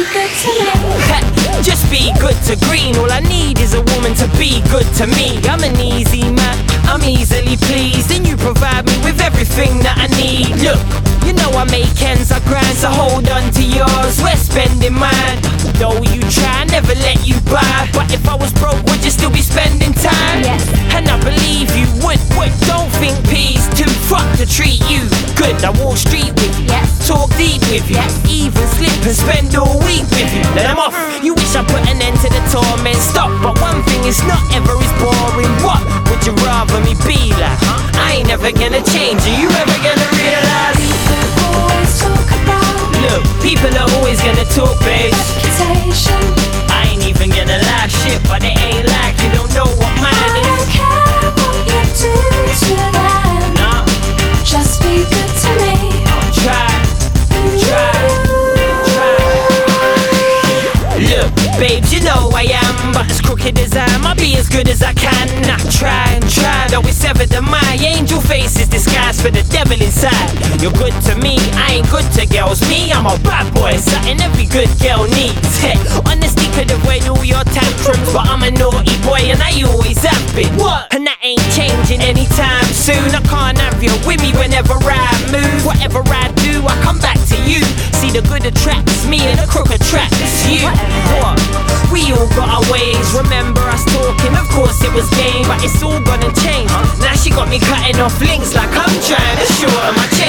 good to me. Just be good to green. All I need is a woman to be good to me. I'm an easy man, I'm easily pleased, and you provide me with everything that I need. Look, you know I make ends, I grind, so hold on to yours. We're spending mine. Though you try, I never let you buy. But if I was broke, would you still be spending time? Yes. And I believe you would. Don't think P's too fucked to treat you good. I walk street with you, Yes. talk deep with you, Yes. even slip and spend all week with you. Then I'm off. You wish I put an end to the torment. Stop, but one thing is not ever is boring. What would you rather me be like? I ain't never gonna change. Are you ever gonna realize? People always talk about Look, people are always gonna talk, babe. reputation. I ain't even gonna lie, shit, but it ain't like you don't know what I mine don't is. care what you do to them. Nah, Just be good to me. try. Look, babes, you know I am, but as crooked as I am, I'll be as good as I can. I try and try, though it's severed to my angel face is disguised for the devil inside. You're good to me, I ain't good to girls. Me, I'm a bad boy, something every good girl needs. Hey, honesty could avoid all your tantrums, but I'm a naughty boy and I always have been. What? And that ain't changing anytime soon. I can't have you with me whenever I move. Whatever I do, I come back to you. See, the good attracts me and the crook attracts you. What? We all got our ways. Remember us talking? Of course it was game, but it's all gonna change. Now she got me cutting off links like I'm trying to shorten my chain.